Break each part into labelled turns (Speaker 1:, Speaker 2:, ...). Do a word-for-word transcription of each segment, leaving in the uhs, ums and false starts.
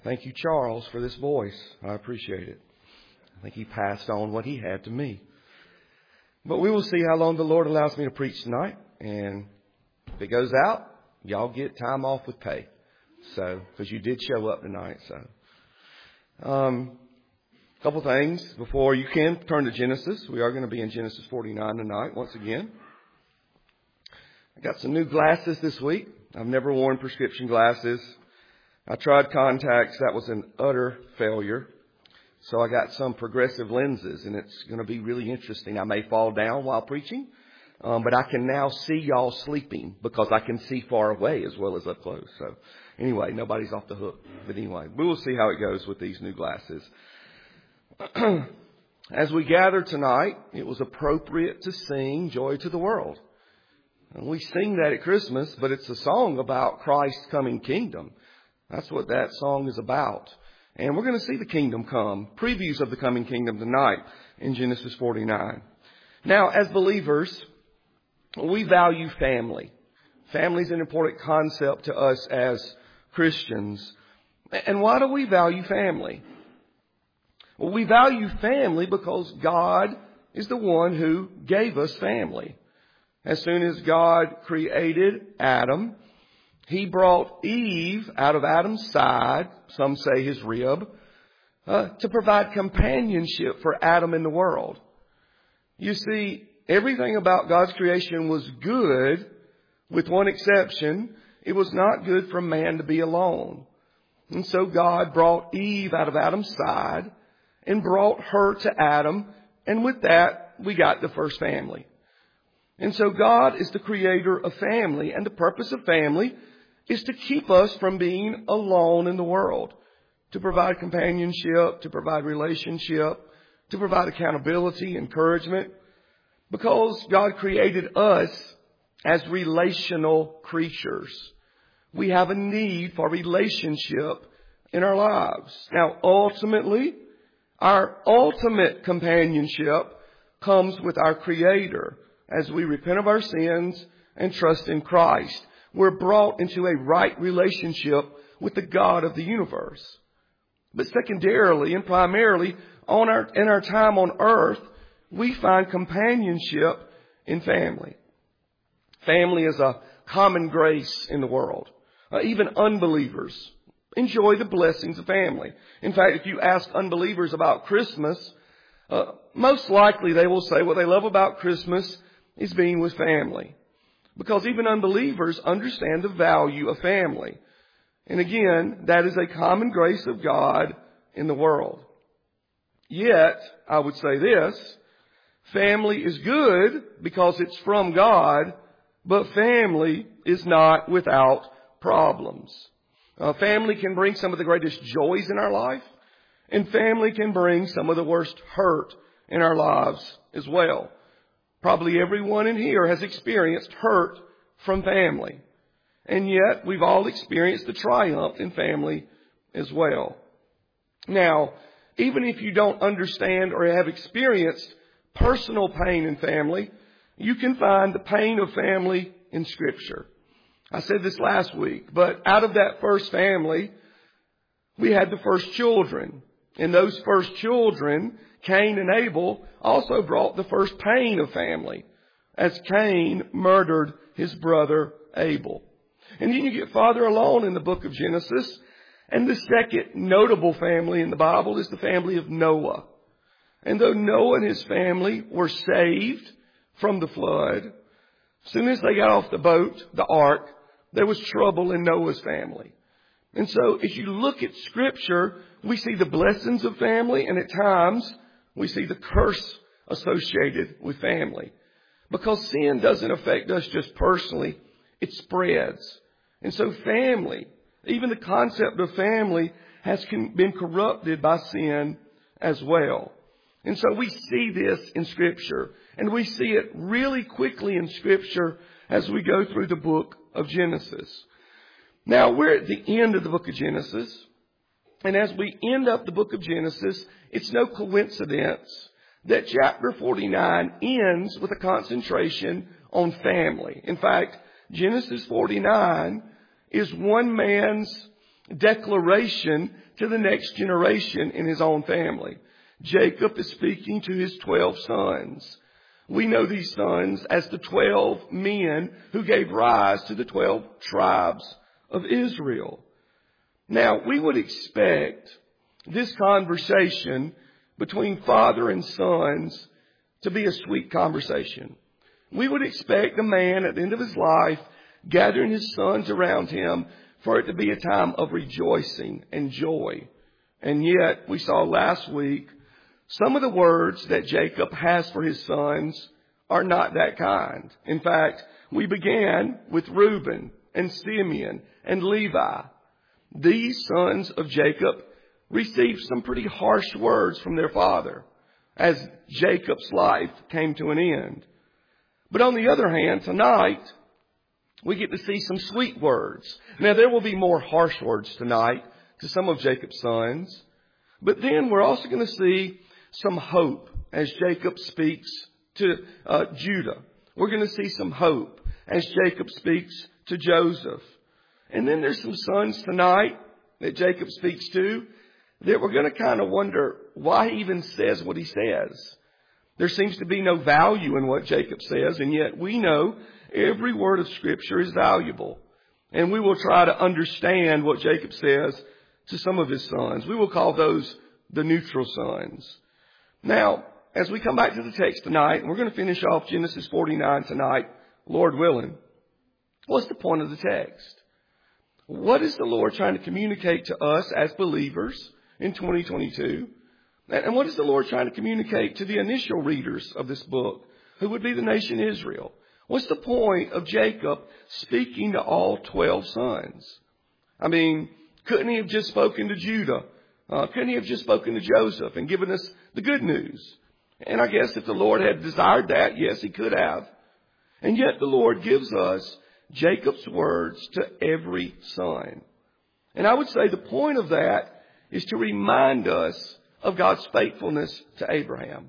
Speaker 1: Thank you, Charles, for this voice. I appreciate it. I think he passed on what he had to me. But we will see how long the Lord allows me to preach tonight. And if it goes out, y'all get time off with pay. So, because you did show up tonight. So, um, a couple things before you can turn to Genesis. We are going to be in Genesis forty-nine tonight once again. I got some new glasses this week. I've never worn prescription glasses. I tried contacts. That was an utter failure. So I got some progressive lenses, and it's going to be really interesting. I may fall down while preaching, um, but I can now see y'all sleeping because I can see far away as well as up close. So anyway, nobody's off the hook. But anyway, we will see how it goes with these new glasses. As we gather tonight, it was appropriate to sing Joy to the World. And we sing that at Christmas, but it's a song about Christ's coming kingdom. That's what that song is about. And we're going to see the kingdom come, previews of the coming kingdom tonight in Genesis forty-nine. Now, as believers, we value family. Family is an important concept to us as Christians. And why do we value family? Well, we value family because God is the one who gave us family. As soon as God created Adam, He brought Eve out of Adam's side, some say his rib, uh, to provide companionship for Adam in the world. You see, everything about God's creation was good, with one exception. It was not good for man to be alone. And so God brought Eve out of Adam's side and brought her to Adam. And with that, we got the first family. And so God is the creator of family, and the purpose of family is to keep us from being alone in the world, to provide companionship, to provide relationship, to provide accountability, encouragement, because God created us as relational creatures. We have a need for relationship in our lives. Now, ultimately, our ultimate companionship comes with our Creator as we repent of our sins and trust in Christ. We're brought into a right relationship with the God of the universe. But secondarily and primarily, on our, in our time on earth, we find companionship in family. Family is a common grace in the world. Uh, even unbelievers enjoy the blessings of family. In fact, if you ask unbelievers about Christmas, uh, most likely they will say what they love about Christmas is being with family. Because even unbelievers understand the value of family. And again, that is a common grace of God in the world. Yet, I would say this, family is good because it's from God, but family is not without problems. Uh, family can bring some of the greatest joys in our life, and family can bring some of the worst hurt in our lives as well. Probably everyone in here has experienced hurt from family. And yet, we've all experienced the triumph in family as well. Now, even if you don't understand or have experienced personal pain in family, you can find the pain of family in Scripture. I said this last week, but out of that first family, we had the first children. And those first children, Cain and Abel, also brought the first pain of family, as Cain murdered his brother Abel. And then you get farther along in the book of Genesis, and the second notable family in the Bible is the family of Noah. And though Noah and his family were saved from the flood, as soon as they got off the boat, the ark, there was trouble in Noah's family. And so as you look at Scripture, we see the blessings of family, and at times we see the curse associated with family. Because sin doesn't affect us just personally, it spreads. And so family, even the concept of family, has been corrupted by sin as well. And so we see this in Scripture. And we see it really quickly in Scripture as we go through the book of Genesis. Now, we're at the end of the book of Genesis. And as we end up the book of Genesis, it's no coincidence that chapter forty-nine ends with a concentration on family. In fact, Genesis forty-nine is one man's declaration to the next generation in his own family. Jacob is speaking to his twelve sons. We know these sons as the twelve men who gave rise to the twelve tribes of Israel. Now, we would expect this conversation between father and sons to be a sweet conversation. We would expect a man at the end of his life gathering his sons around him for it to be a time of rejoicing and joy. And yet, we saw last week, some of the words that Jacob has for his sons are not that kind. In fact, we began with Reuben and Simeon and Levi. These sons of Jacob received some pretty harsh words from their father as Jacob's life came to an end. But on the other hand, tonight, we get to see some sweet words. Now, there will be more harsh words tonight to some of Jacob's sons. But then we're also going to see some hope as Jacob speaks to uh, Judah. We're going to see some hope as Jacob speaks to Joseph. And then there's some sons tonight that Jacob speaks to that we're going to kind of wonder why he even says what he says. There seems to be no value in what Jacob says, and yet we know every word of Scripture is valuable. And we will try to understand what Jacob says to some of his sons. We will call those the neutral sons. Now, as we come back to the text tonight, and we're going to finish off Genesis forty-nine tonight, Lord willing, what's the point of the text? What is the Lord trying to communicate to us as believers in twenty twenty-two? And what is the Lord trying to communicate to the initial readers of this book, who would be the nation Israel? What's the point of Jacob speaking to all twelve sons? I mean, couldn't he have just spoken to Judah? Uh, couldn't he have just spoken to Joseph and given us the good news? And I guess if the Lord had desired that, yes, he could have. And yet the Lord gives us Jacob's words to every son. And I would say the point of that is to remind us of God's faithfulness to Abraham.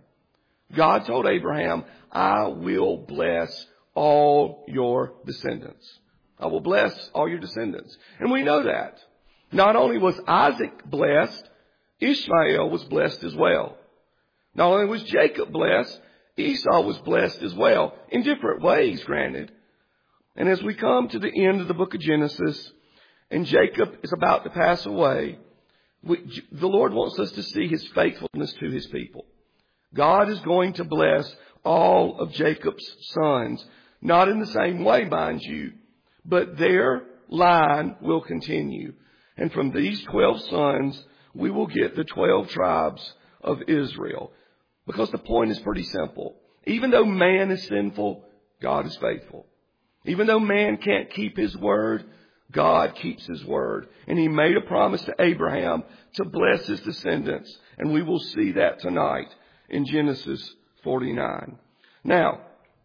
Speaker 1: God told Abraham, I will bless all your descendants. I will bless all your descendants. And we know that. Not only was Isaac blessed, Ishmael was blessed as well. Not only was Jacob blessed, Esau was blessed as well. In different ways, granted. And as we come to the end of the book of Genesis, and Jacob is about to pass away, we, the Lord wants us to see his faithfulness to his people. God is going to bless all of Jacob's sons. Not in the same way, mind you, but their line will continue. And from these twelve sons, we will get the twelve tribes of Israel. Because the point is pretty simple. Even though man is sinful, God is faithful. Even though man can't keep his word, God keeps his word. And he made a promise to Abraham to bless his descendants. And we will see that tonight in Genesis forty-nine. Now,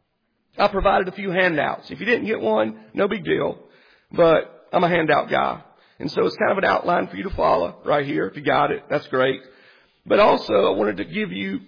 Speaker 1: I provided a few handouts. If you didn't get one, no big deal. But I'm a handout guy. And so it's kind of an outline for you to follow right here. If you got it, that's great. But also, I wanted to give you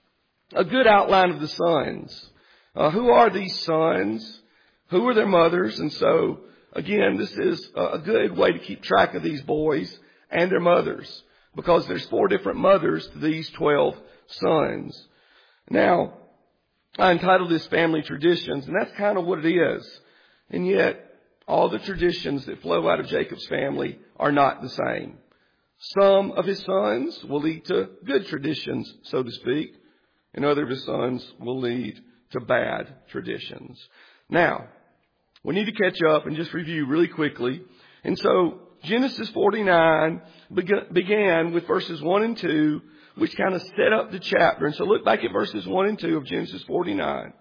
Speaker 1: a good outline of the sons. Uh, who are these sons? Who are their mothers? And so, again, this is a good way to keep track of these boys and their mothers, because there's four different mothers to these twelve sons. Now, I entitled this Family Traditions, and that's kind of what it is. And yet, all the traditions that flow out of Jacob's family are not the same. Some of his sons will lead to good traditions, so to speak, and other of his sons will lead to bad traditions. Now, we need to catch up and just review really quickly. And so Genesis forty-nine began with verses one and two, which kind of set up the chapter. And so look back at verses one and two of Genesis forty-nine.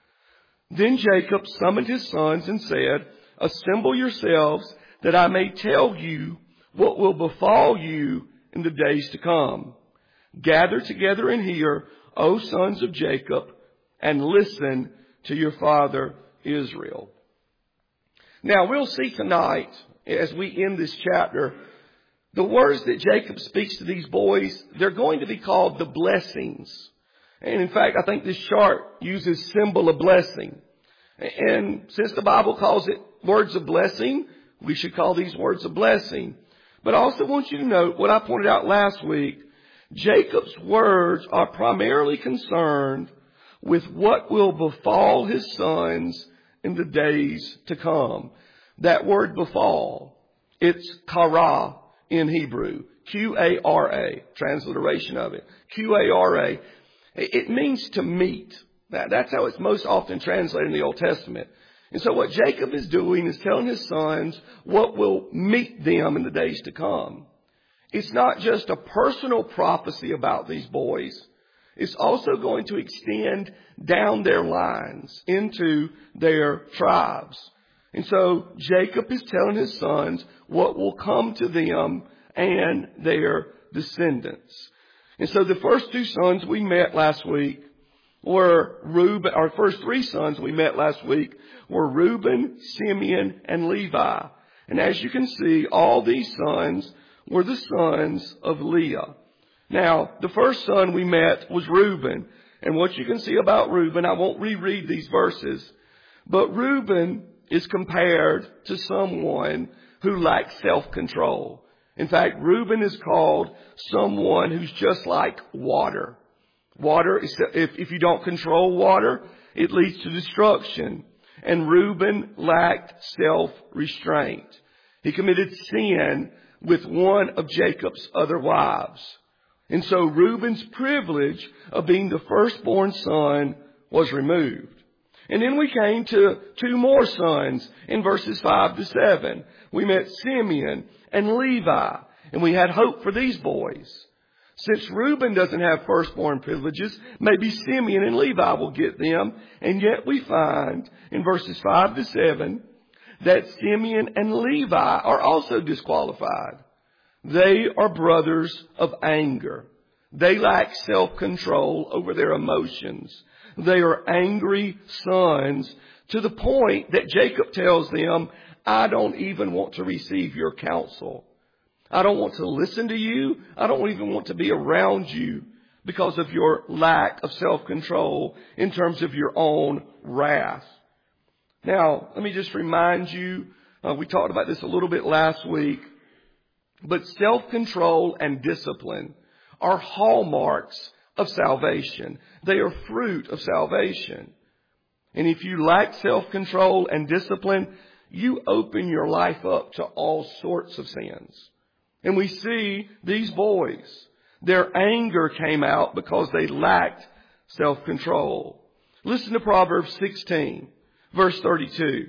Speaker 1: Then Jacob summoned his sons and said, assemble yourselves that I may tell you what will befall you in the days to come. Gather together and hear, O sons of Jacob, and listen to your father Israel. Now, we'll see tonight, as we end this chapter, the words that Jacob speaks to these boys, they're going to be called the blessings. And in fact, I think this chart uses symbol of blessing. And since the Bible calls it words of blessing, we should call these words of blessing. But I also want you to note what I pointed out last week. Jacob's words are primarily concerned with what will befall his sons in the days to come. That word befall, it's kara in Hebrew. Q A R A, transliteration of it. Q A R A. It means to meet. That's how it's most often translated in the Old Testament. And so what Jacob is doing is telling his sons what will meet them in the days to come. It's not just a personal prophecy about these boys. It's also going to extend down their lines into their tribes. And so Jacob is telling his sons what will come to them and their descendants. And so the first two sons we met last week were Reuben. Our first three sons we met last week were Reuben, Simeon, and Levi. And as you can see, all these sons were the sons of Leah. Now, the first son we met was Reuben. And what you can see about Reuben, I won't reread these verses, but Reuben is compared to someone who lacks self-control. In fact, Reuben is called someone who's just like water. Water, is, if, if you don't control water, it leads to destruction. And Reuben lacked self-restraint. He committed sin with one of Jacob's other wives. And so Reuben's privilege of being the firstborn son was removed. And then we came to two more sons in verses five to seven. We met Simeon and Levi, and we had hope for these boys. Since Reuben doesn't have firstborn privileges, maybe Simeon and Levi will get them. And yet we find in verses five to seven that Simeon and Levi are also disqualified. They are brothers of anger. They lack self-control over their emotions. They are angry sons to the point that Jacob tells them, I don't even want to receive your counsel. I don't want to listen to you. I don't even want to be around you because of your lack of self-control in terms of your own wrath. Now, let me just remind you, uh, we talked about this a little bit last week, but self-control and discipline are hallmarks of salvation. They are fruit of salvation. And if you lack self-control and discipline, you open your life up to all sorts of sins. And we see these boys, their anger came out because they lacked self-control. Listen to Proverbs sixteen, verse thirty-two.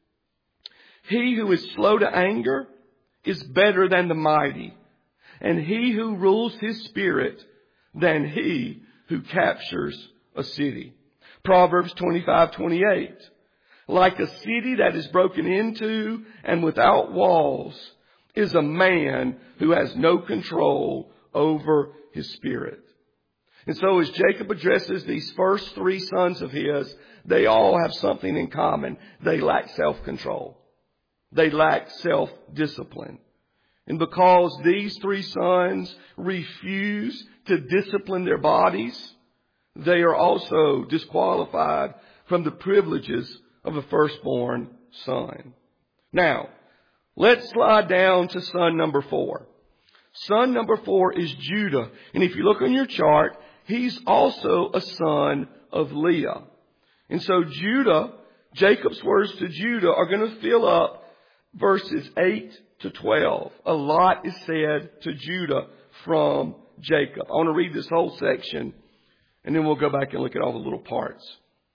Speaker 1: He who is slow to anger is better than the mighty, and he who rules his spirit than he who captures a city. Proverbs twenty-five twenty-eight. Like a city that is broken into and without walls is a man who has no control over his spirit. And so as Jacob addresses these first three sons of his, they all have something in common. They lack self-control. They lack self-discipline. And because these three sons refuse to discipline their bodies, they are also disqualified from the privileges of a firstborn son. Now, let's slide down to son number four. Son number four is Judah. And if you look on your chart, he's also a son of Leah. And so Judah, Jacob's words to Judah are going to fill up verses eight to twelve. A lot is said to Judah from Jacob. I want to read this whole section, and then we'll go back and look at all the little parts.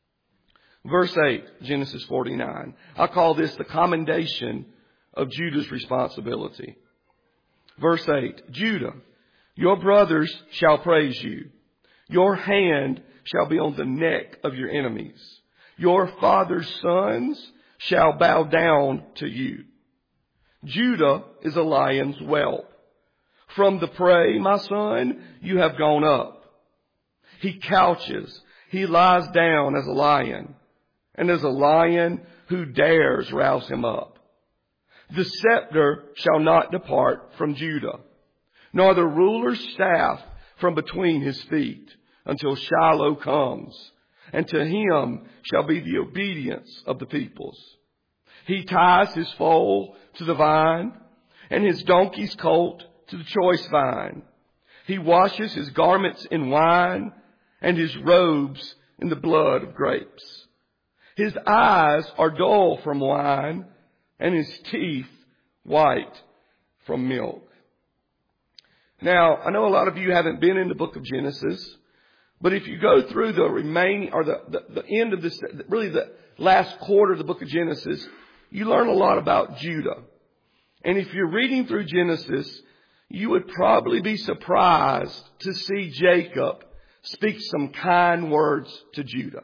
Speaker 1: Verse eight, Genesis forty-nine. I call this the commendation of Judah's responsibility. Verse eight, Judah, your brothers shall praise you. Your hand shall be on the neck of your enemies. Your father's sons shall bow down to you. Judah is a lion's whelp. From the prey, my son, you have gone up. He couches, he lies down as a lion, and as a lion who dares rouse him up. The scepter shall not depart from Judah, nor the ruler's staff from between his feet, until Shiloh comes, and to him shall be the obedience of the peoples. He ties his foal to the vine, and his donkey's colt to the choice vine. He washes his garments in wine and his robes in the blood of grapes. His eyes are dull from wine and his teeth white from milk. Now, I know a lot of you haven't been in the book of Genesis, but if you go through the remaining, or the, the, the end of this, really the last quarter of the book of Genesis, you learn a lot about Judah. And if you're reading through Genesis, you would probably be surprised to see Jacob speak some kind words to Judah.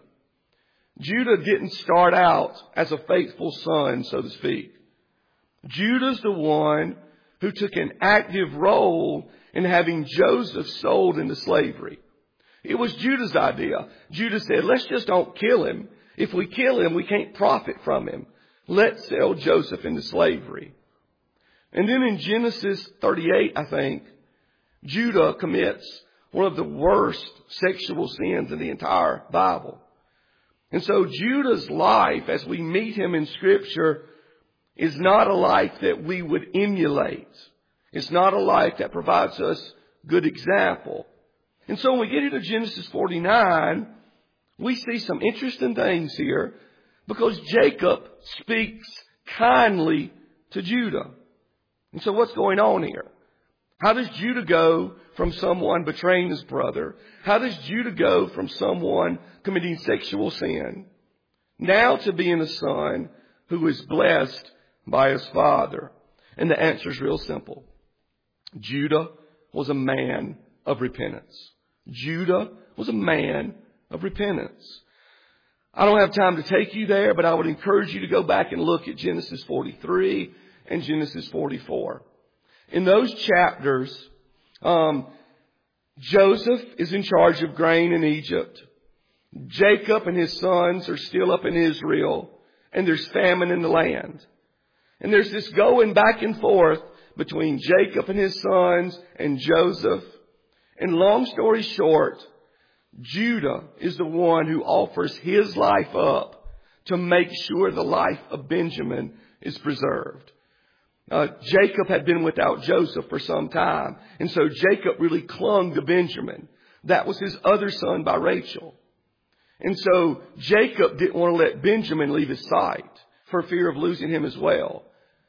Speaker 1: Judah didn't start out as a faithful son, so to speak. Judah's the one who took an active role in having Joseph sold into slavery. It was Judah's idea. Judah said, let's just don't kill him. If we kill him, we can't profit from him. Let's sell Joseph into slavery. And then in Genesis thirty-eight, I think, Judah commits one of the worst sexual sins in the entire Bible. And so Judah's life, as we meet him in Scripture, is not a life that we would emulate. It's not a life that provides us good example. And so when we get into Genesis forty-nine, we see some interesting things here because Jacob speaks kindly to Judah. And so what's going on here? How does Judah go from someone betraying his brother? How does Judah go from someone committing sexual sin now to being a son who is blessed by his father? And the answer is real simple. Judah was a man of repentance. Judah was a man of repentance. I don't have time to take you there, but I would encourage you to go back and look at Genesis forty-three and Genesis forty-four. In those chapters, um, Joseph is in charge of grain in Egypt. Jacob and his sons are still up in Israel, and there's famine in the land. And there's this going back and forth between Jacob and his sons and Joseph. And long story short, Judah is the one who offers his life up to make sure the life of Benjamin is preserved. Uh, Jacob had been without Joseph for some time. And so Jacob really clung to Benjamin. That was his other son by Rachel. And so Jacob didn't want to let Benjamin leave his sight for fear of losing him as well.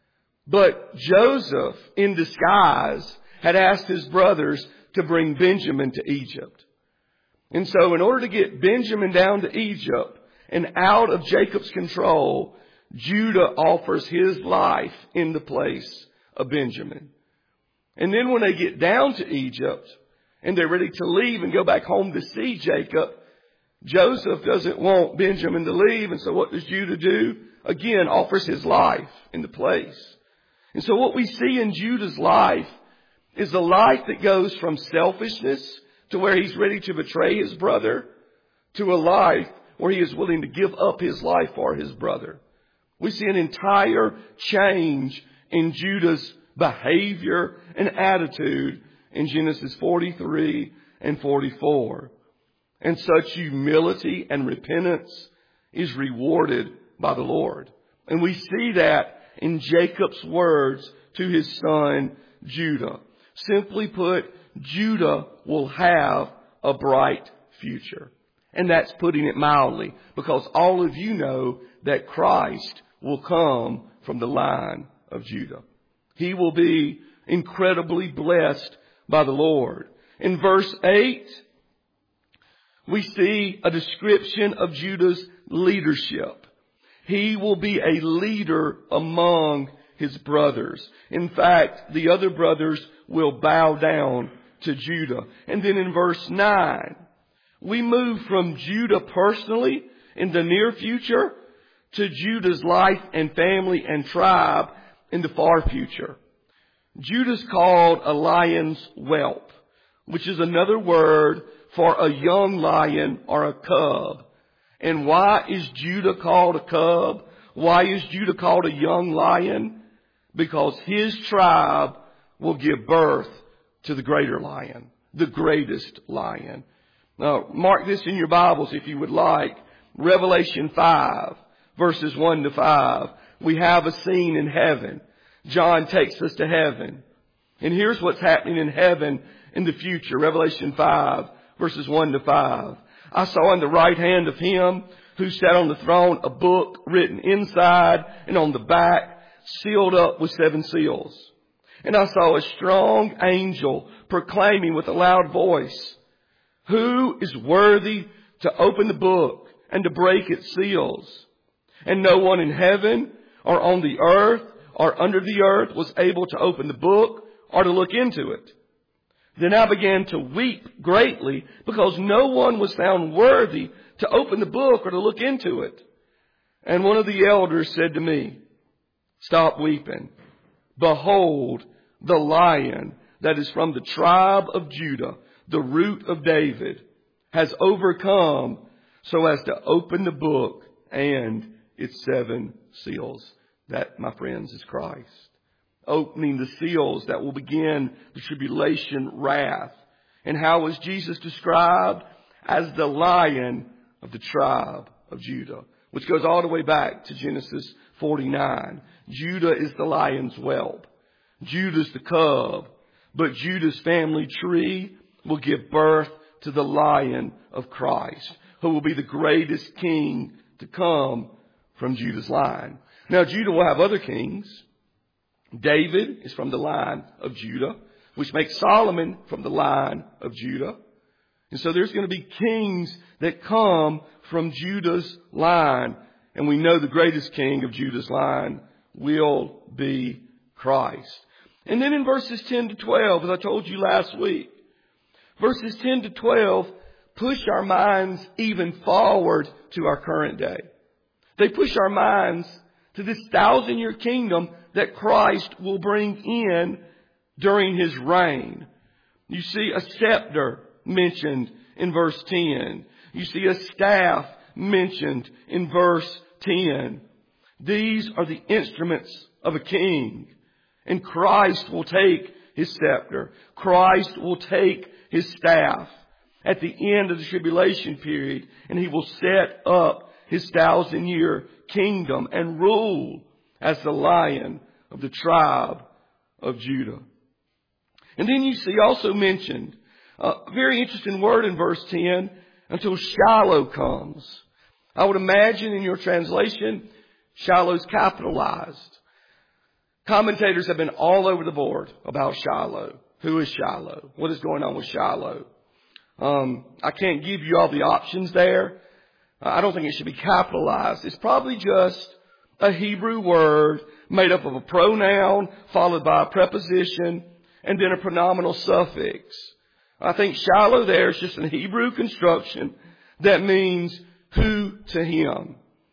Speaker 1: But Joseph, in disguise, had asked his brothers to bring Benjamin to Egypt. And so in order to get Benjamin down to Egypt and out of Jacob's control, Judah offers his life in the place of Benjamin. And then when they get down to Egypt and they're ready to leave and go back home to see Jacob, Joseph doesn't want Benjamin to leave. And so what does Judah do? Again, offers his life in the place. And so what we see in Judah's life is a life that goes from selfishness to where he's ready to betray his brother to a life where he is willing to give up his life for his brother. We see an entire change in Judah's behavior and attitude in Genesis forty-three and forty-four. And such humility and repentance is rewarded by the Lord. And we see that in Jacob's words to his son Judah. Simply put, Judah will have a bright future. And that's putting it mildly, because all of you know that Christ will come from the line of Judah. He will be incredibly blessed by the Lord. In verse eight, we see a description of Judah's leadership. He will be a leader among his brothers. In fact, the other brothers will bow down to Judah. And then in verse nine, we move from Judah personally in the near future to Judah's life and family and tribe in the far future. Judah's called a lion's whelp, which is another word for a young lion or a cub. And why is Judah called a cub? Why is Judah called a young lion? Because his tribe will give birth to the greater lion, the greatest lion. Now, mark this in your Bibles if you would like. Revelation five, verses one to five. We have a scene in heaven. John takes us to heaven. And here's what's happening in heaven in the future. Revelation five, verses one to five. I saw in the right hand of him who sat on the throne a book written inside and on the back, sealed up with seven seals. And I saw a strong angel proclaiming with a loud voice, "Who is worthy to open the book and to break its seals?" And no one in heaven or on the earth or under the earth was able to open the book or to look into it. Then I began to weep greatly because no one was found worthy to open the book or to look into it. And one of the elders said to me, "Stop weeping. Behold, the Lion that is from the tribe of Judah, the root of David, has overcome so as to open the book and its seven seals." That, my friends, is Christ. Opening the seals that will begin the tribulation wrath. And how was Jesus described? As the Lion of the tribe of Judah, which goes all the way back to Genesis forty-nine. Judah is the lion's whelp. Judah's the cub. But Judah's family tree will give birth to the Lion of Christ, who will be the greatest king to come from Judah's line. Now, Judah will have other kings. David is from the line of Judah, which makes Solomon from the line of Judah. And so there's going to be kings that come from Judah's line. And we know the greatest king of Judah's line will be Christ. And then in verses ten to twelve, as I told you last week, verses ten to twelve push our minds even forward to our current day. They push our minds to this thousand year kingdom that Christ will bring in during his reign. You see a scepter mentioned in verse ten. You see a staff mentioned in verse ten. These are the instruments of a king. And Christ will take his scepter. Christ will take his staff at the end of the tribulation period, and he will set up his thousand year kingdom and rule as the Lion of the tribe of Judah. And then you see also mentioned a very interesting word in verse ten, until Shiloh comes. I would imagine in your translation, Shiloh's capitalized. Commentators have been all over the board about Shiloh. Who is Shiloh? What is going on with Shiloh? Um, I can't give you all the options there. I don't think it should be capitalized. It's probably just a Hebrew word made up of a pronoun followed by a preposition and then a pronominal suffix. I think Shiloh there is just a Hebrew construction that means who to him.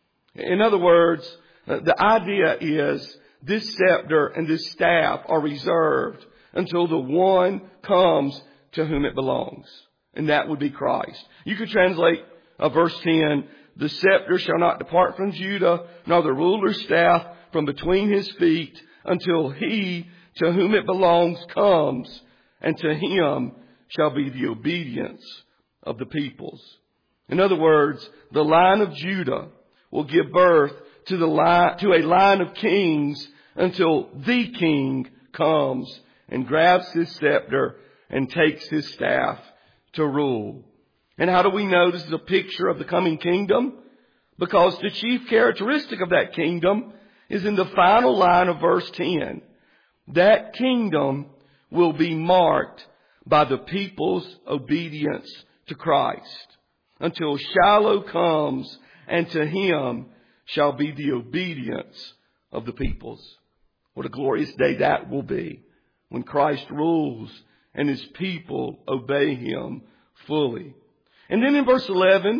Speaker 1: In other words, the idea is this scepter and this staff are reserved until the one comes to whom it belongs. And that would be Christ. You could translate uh, verse ten, "The scepter shall not depart from Judah, nor the ruler's staff from between his feet, until he to whom it belongs comes, and to him shall be the obedience of the peoples." In other words, the line of Judah will give birth to the line, to a line of kings until the king comes and grabs his scepter and takes his staff to rule. And how do we know this is a picture of the coming kingdom? Because the chief characteristic of that kingdom is in the final line of verse ten. That kingdom will be marked by the people's obedience to Christ, until Shiloh comes, and to him shall be the obedience of the peoples. What a glorious day that will be when Christ rules and his people obey him fully. And then in verse eleven,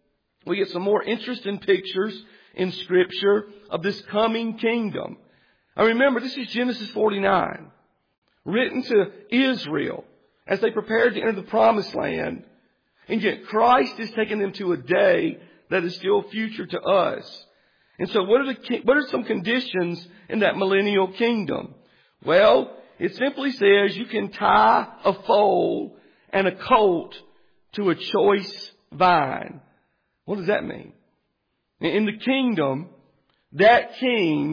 Speaker 1: we get some more interesting pictures in Scripture of this coming kingdom. Now remember, this is Genesis forty-nine, written to Israel as they prepared to enter the promised land. And yet Christ is taking them to a day that is still future to us. And so what are the, what are some conditions in that millennial kingdom? Well, it simply says you can tie a foal and a colt to a choice vine. What does that mean? In the kingdom, that king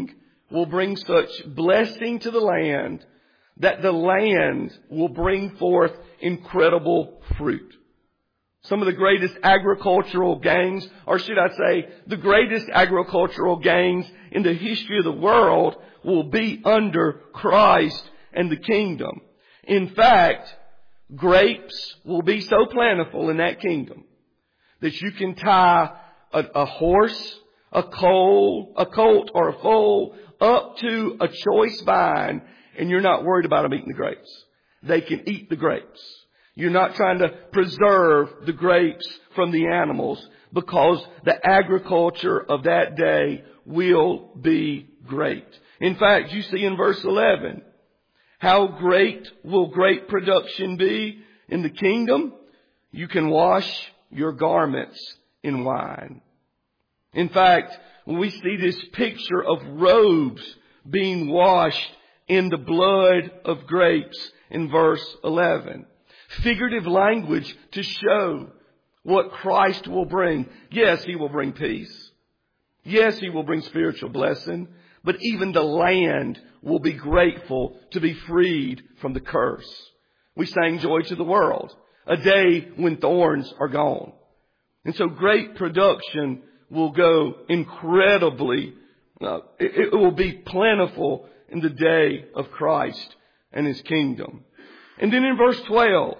Speaker 1: will bring such blessing to the land that the land will bring forth incredible fruit. Some of the greatest agricultural gains, or should I say, the greatest agricultural gains in the history of the world will be under Christ and the kingdom. In fact, grapes will be so plentiful in that kingdom that you can tie a, a horse, a colt, a colt or a foal up to a choice vine, and you're not worried about them eating the grapes. They can eat the grapes. You're not trying to preserve the grapes from the animals because the agriculture of that day will be great. In fact, you see in verse eleven, how great will grape production be in the kingdom? You can wash your garments in wine. In fact, when we see this picture of robes being washed in the blood of grapes in verse eleven, figurative language to show what Christ will bring. Yes, He will bring peace. Yes, He will bring spiritual blessing. But even the land will be grateful to be freed from the curse. We sang Joy to the World, a day when thorns are gone. And so great production will go incredibly, uh, it, it will be plentiful in the day of Christ and His kingdom. And then in verse twelve,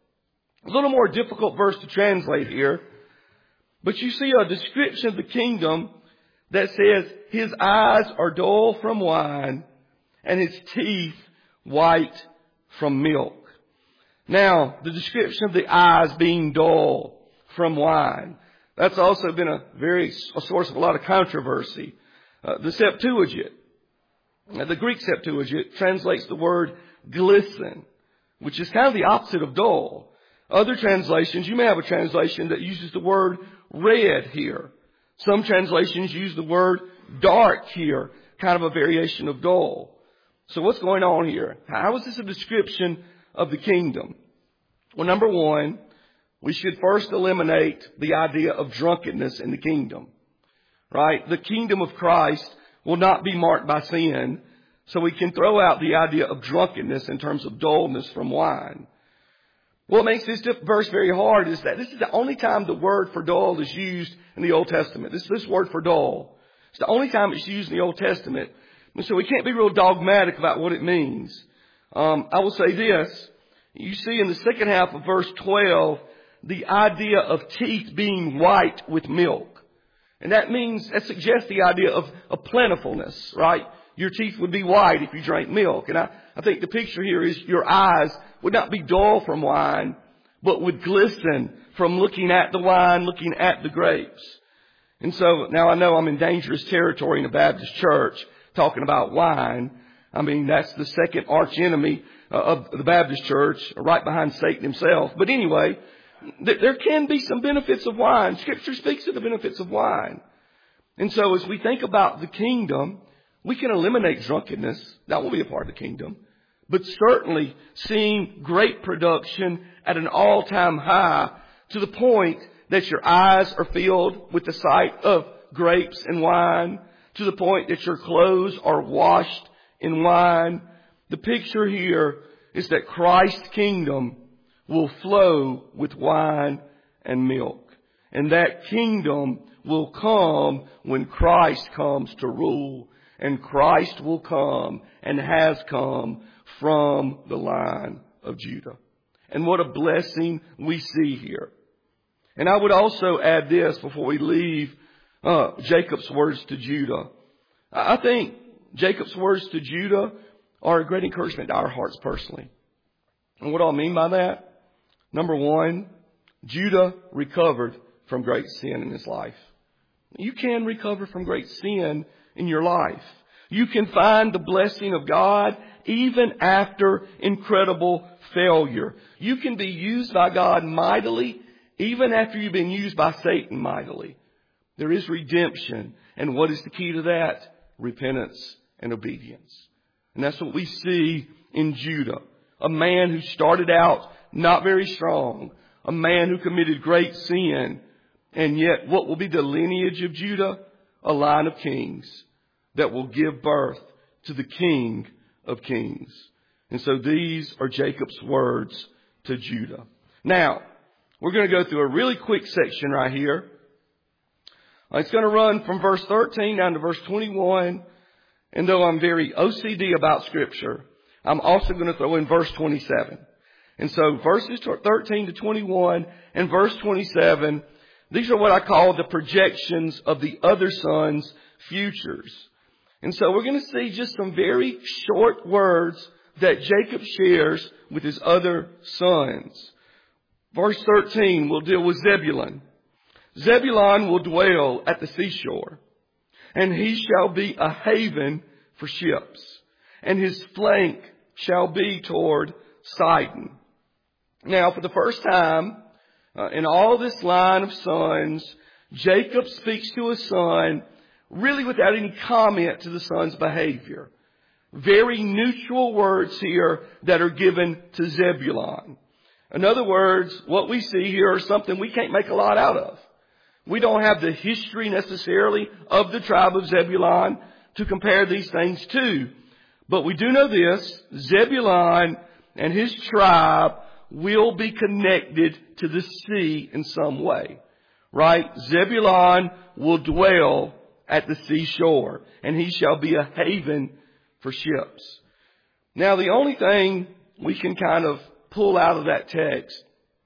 Speaker 1: a little more difficult verse to translate here, but you see a description of the kingdom that says, His eyes are dull from wine and His teeth white from milk. Now, the description of the eyes being dull from wine, that's also been a very a source of a lot of controversy. Uh, the Septuagint, uh, the Greek Septuagint, translates the word glisten, which is kind of the opposite of dull. Other translations, you may have a translation that uses the word red here. Some translations use the word dark here, kind of a variation of dull. So what's going on here? How is this a description of the kingdom? Well, number one, we should first eliminate the idea of drunkenness in the kingdom. Right? The kingdom of Christ will not be marked by sin, so we can throw out the idea of drunkenness in terms of dullness from wine. What makes this verse very hard is that this is the only time the word for dull is used in the Old Testament. This, this word for dull. It's the only time it's used in the Old Testament. And so we can't be real dogmatic about what it means. Um, I will say this. You see in the second half of verse twelve, the idea of teeth being white with milk. And that means, that suggests the idea of, of plentifulness, right? Your teeth would be white if you drank milk. And I, I think the picture here is your eyes would not be dull from wine, but would glisten from looking at the wine, looking at the grapes. And so now I know I'm in dangerous territory in a Baptist church talking about wine. I mean, that's the second arch enemy uh, of the Baptist church, right behind Satan himself. But anyway, th- there can be some benefits of wine. Scripture speaks of the benefits of wine. And so as we think about the kingdom, we can eliminate drunkenness. That will be a part of the kingdom. But certainly seeing great production at an all-time high to the point that your eyes are filled with the sight of grapes and wine, to the point that your clothes are washed in wine. The picture here is that Christ's kingdom will flow with wine and milk. And that kingdom will come when Christ comes to rule. And Christ will come and has come from the line of Judah. And what a blessing we see here. And I would also add this before we leave uh, Jacob's words to Judah. I think Jacob's words to Judah are a great encouragement to our hearts personally. And what do I mean by that? Number one, Judah recovered from great sin in his life. You can recover from great sin in your life. You can find the blessing of God even after incredible failure. You can be used by God mightily even after you've been used by Satan mightily. There is redemption. And what is the key to that? Repentance and obedience. And that's what we see in Judah. A man who started out not very strong. A man who committed great sin. And yet what will be the lineage of Judah? A line of kings. that will give birth to the King of Kings. And so these are Jacob's words to Judah. Now, we're going to go through a really quick section right here. It's going to run from verse thirteen down to verse twenty-one. And though I'm very O C D about Scripture, I'm also going to throw in verse twenty-seven. And so verses thirteen to twenty-one and verse twenty-seven, these are what I call the projections of the other sons' futures. And so we're going to see just some very short words that Jacob shares with his other sons. Verse thirteen will deal with Zebulun. Zebulun will dwell at the seashore, and he shall be a haven for ships, and his flank shall be toward Sidon. Now, for the first time uh, in all this line of sons, Jacob speaks to his son really without any comment to the son's behavior. Very neutral words here that are given to Zebulun. In other words, what we see here is something we can't make a lot out of. We don't have the history necessarily of the tribe of Zebulun to compare these things to. But we do know this: Zebulun and his tribe will be connected to the sea in some way. Right? Zebulun will dwell at the seashore, and he shall be a haven for ships. Now, the only thing we can kind of pull out of that text,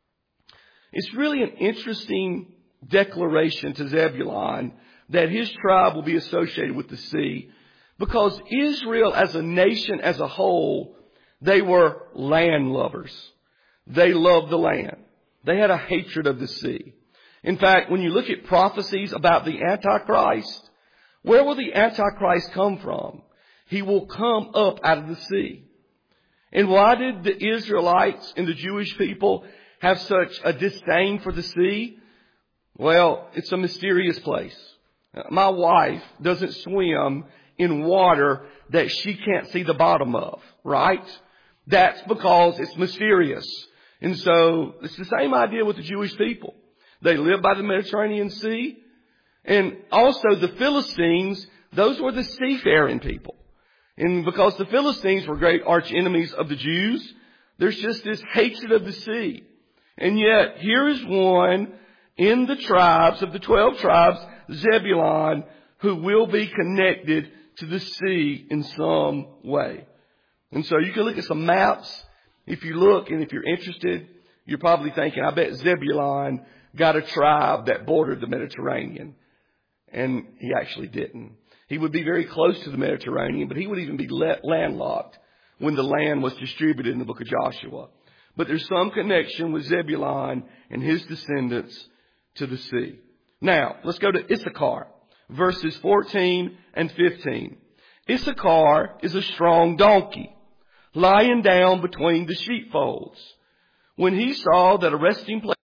Speaker 1: it's really an interesting declaration to Zebulun that his tribe will be associated with the sea, because Israel as a nation as a whole, they were land lovers. They loved the land. They had a hatred of the sea. In fact, when you look at prophecies about the Antichrist, where will the Antichrist come from? He will come up out of the sea. And why did the Israelites and the Jewish people have such a disdain for the sea? Well, it's a mysterious place. My wife doesn't swim in water that she can't see the bottom of, right? That's because it's mysterious. And so it's the same idea with the Jewish people. They live by the Mediterranean Sea. And also the Philistines, those were the seafaring people. And because the Philistines were great arch enemies of the Jews, there's just this hatred of the sea. And yet here is one in the tribes of the twelve tribes, Zebulun, who will be connected to the sea in some way. And so you can look at some maps. If you look and if you're interested, you're probably thinking, I bet Zebulun got a tribe that bordered the Mediterranean. And he actually didn't. He would be very close to the Mediterranean, but he would even be landlocked when the land was distributed in the book of Joshua. But there's some connection with Zebulun and his descendants to the sea. Now, let's go to Issachar, verses fourteen and fifteen. Issachar is a strong donkey, lying down between the sheepfolds. When he saw that a resting place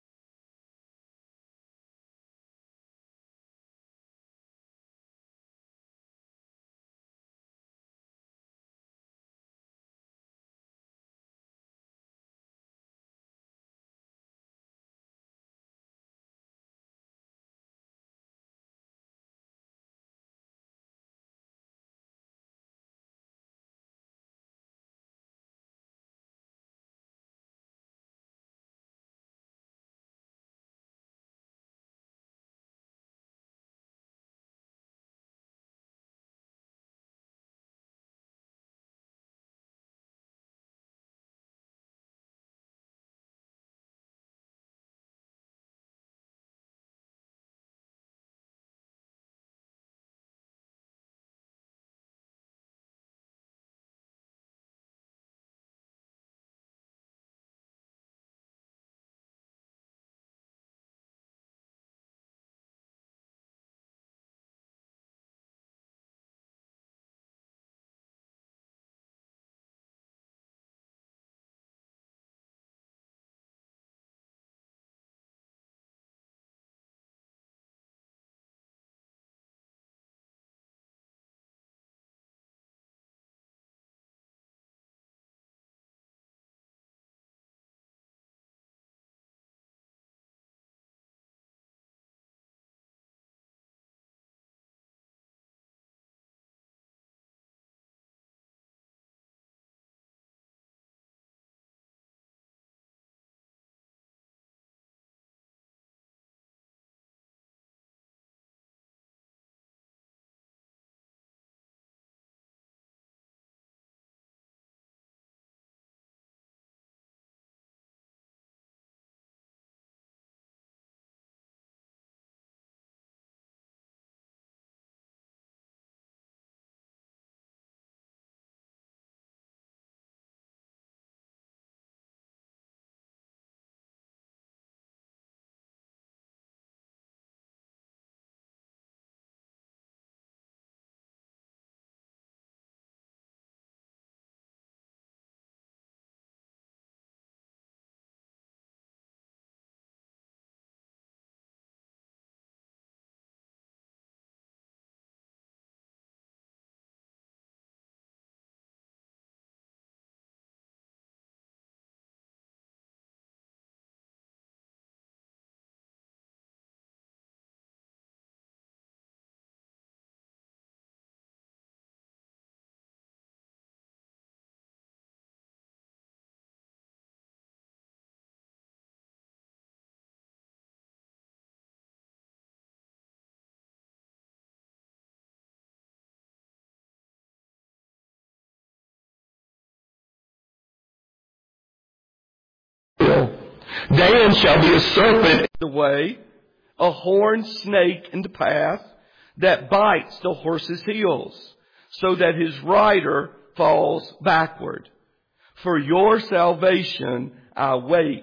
Speaker 2: Dan shall be a serpent
Speaker 1: the way, a horned snake in the path, that bites the horse's heels, so that his rider falls backward. For your salvation I wait,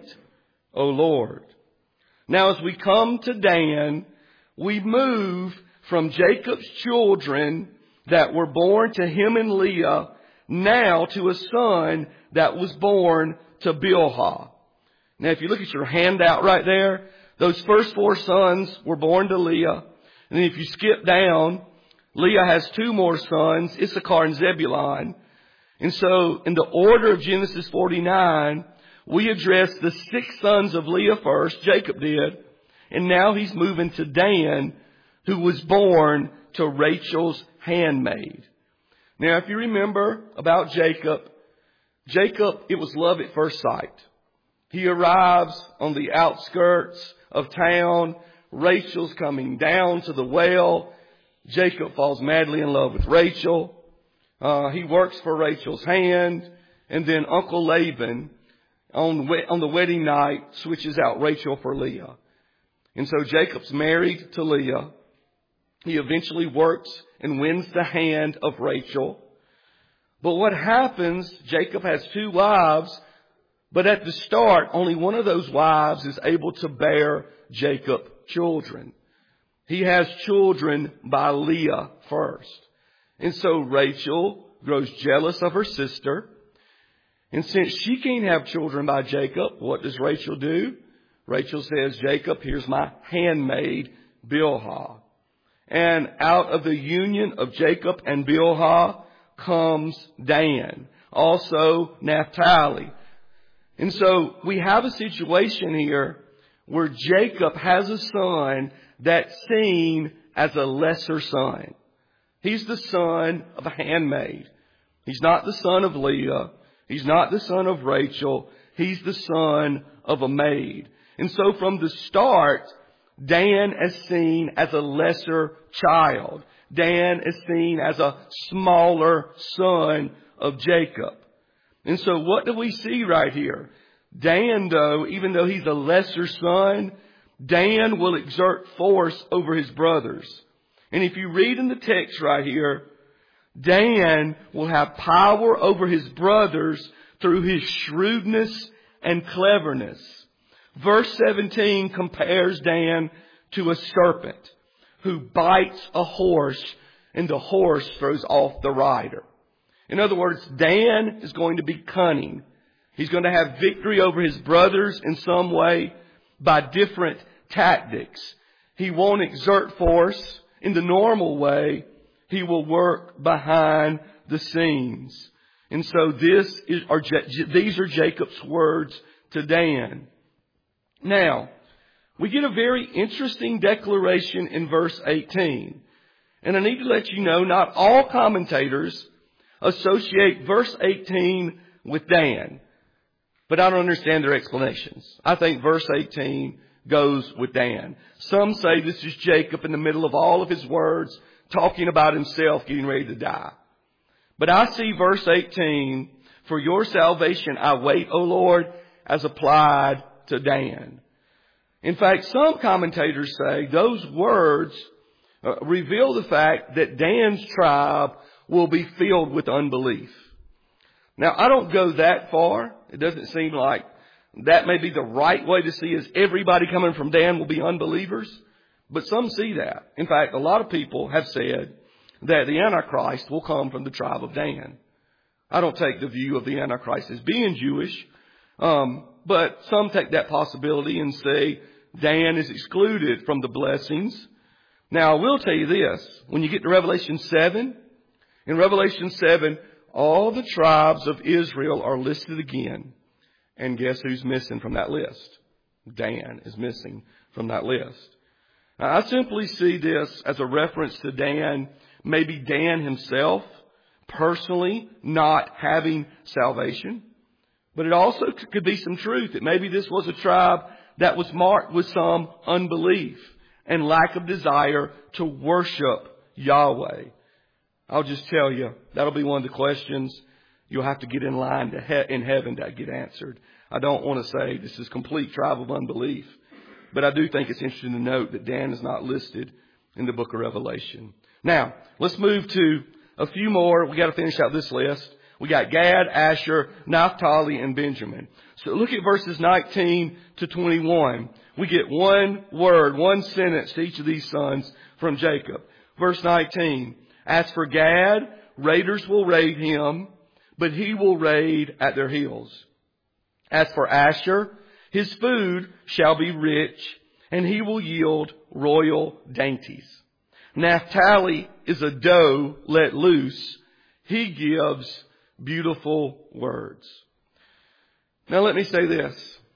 Speaker 1: O Lord. Now as we come to Dan, we move from Jacob's children that were born to him and Leah now to a son that was born to Bilhah. Now if you look at your handout right there, those first four sons were born to Leah. And then if you skip down, Leah has two more sons, Issachar and Zebulun. And so in the order of Genesis forty-nine, we address the six sons of Leah first, Jacob did. And now he's moving to Dan, who was born to Rachel's handmaid. Now if you remember about Jacob, Jacob, it was love at first sight. He arrives on the outskirts of town. Rachel's coming down to the well. Jacob falls madly in love with Rachel. Uh, he works for Rachel's hand. And then Uncle Laban, on, on the wedding night, switches out Rachel for Leah. And so Jacob's married to Leah. He eventually works and wins the hand of Rachel. But what happens, Jacob has two wives, but at the start, only one of those wives is able to bear Jacob children. He has children by Leah first. And so Rachel grows jealous of her sister. And since she can't have children by Jacob, what does Rachel do? Rachel says, Jacob, here's my handmaid, Bilhah. And out of the union of Jacob and Bilhah comes Dan. Also Naphtali. And so we have a situation here where Jacob has a son that's seen as a lesser son. He's the son of a handmaid. He's not the son of Leah. He's not the son of Rachel. He's the son of a maid. And so from the start, Dan is seen as a lesser child. Dan is seen as a smaller son of Jacob. And so what do we see right here? Dan, though, even though he's a lesser son, Dan will exert force over his brothers. And if you read in the text right here, Dan will have power over his brothers through his shrewdness and cleverness. Verse seventeen compares Dan to a serpent who bites a horse and the horse throws off the rider. In other words, Dan is going to be cunning. He's going to have victory over his brothers in some way by different tactics. He won't exert force in the normal way. He will work behind the scenes. And so this is, are, these are Jacob's words to Dan. Now, we get a very interesting declaration in verse eighteen. And I need to let you know, not all commentators associate verse eighteen with Dan. But I don't understand their explanations. I think verse eighteen goes with Dan. Some say this is Jacob in the middle of all of his words, talking about himself getting ready to die. But I see verse eighteen, for your salvation I wait, O Lord, as applied to Dan. In fact, some commentators say those words uh, reveal the fact that Dan's tribe will be filled with unbelief. Now, I don't go that far. It doesn't seem like that may be the right way to see is everybody coming from Dan will be unbelievers. But some see that. In fact, a lot of people have said that the Antichrist will come from the tribe of Dan. I don't take the view of the Antichrist as being Jewish. Um, but some take that possibility and say Dan is excluded from the blessings. Now, I will tell you this. When you get to Revelation seven, in Revelation seven, all the tribes of Israel are listed again. And guess who's missing from that list? Dan is missing from that list. Now, I simply see this as a reference to Dan, maybe Dan himself personally not having salvation. But it also could be some truth that maybe this was a tribe that was marked with some unbelief and lack of desire to worship Yahweh. I'll just tell you, that'll be one of the questions you'll have to get in line to he- in heaven to get answered. I don't want to say this is complete tribe of unbelief. But I do think it's interesting to note that Dan is not listed in the book of Revelation. Now, let's move to a few more. We got to finish out this list. We got Gad, Asher, Naphtali, and Benjamin. So look at verses nineteen to twenty-one. We get one word, one sentence to each of these sons from Jacob. Verse nineteen. As for Gad, raiders will raid him, but he will raid at their heels. As for Asher, his food shall be rich, and he will yield royal dainties. Naphtali is a doe let loose. He gives beautiful words. Now let me say this.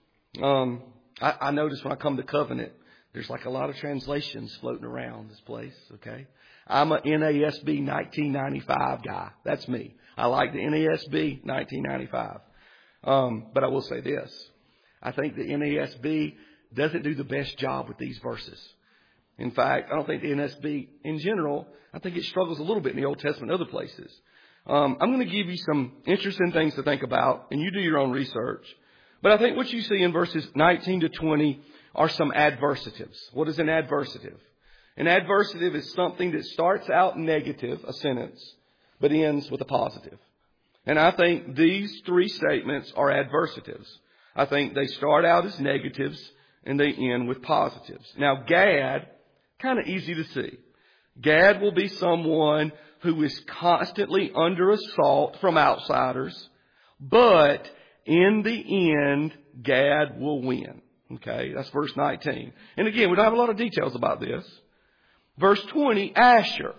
Speaker 1: Um, I, I notice when I come to Covenant, there's like a lot of translations floating around this place, okay? I'm a N A S B nineteen ninety-five guy. That's me. I like the N A S B nineteen ninety-five. Um, but I will say this. I think the N A S B doesn't do the best job with these verses. In fact, I don't think the N A S B in general, I think it struggles a little bit in the Old Testament and other places. Um, I'm going to give you some interesting things to think about, and you do your own research. But I think what you see in verses nineteen to twenty are some adversatives. What is an adversative? An adversative is something that starts out negative, a sentence, but ends with a positive. And I think these three statements are adversatives. I think they start out as negatives and they end with positives. Now, Gad, kind of easy to see. Gad will be someone who is constantly under assault from outsiders, but in the end, Gad will win. Okay, that's verse nineteen. And again, we don't have a lot of details about this. Verse twenty, Asher.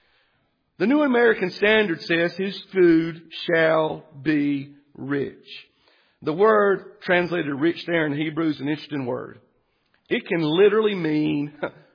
Speaker 1: The New American Standard says his food shall be rich. The word translated rich there in Hebrew is an interesting word. It can literally mean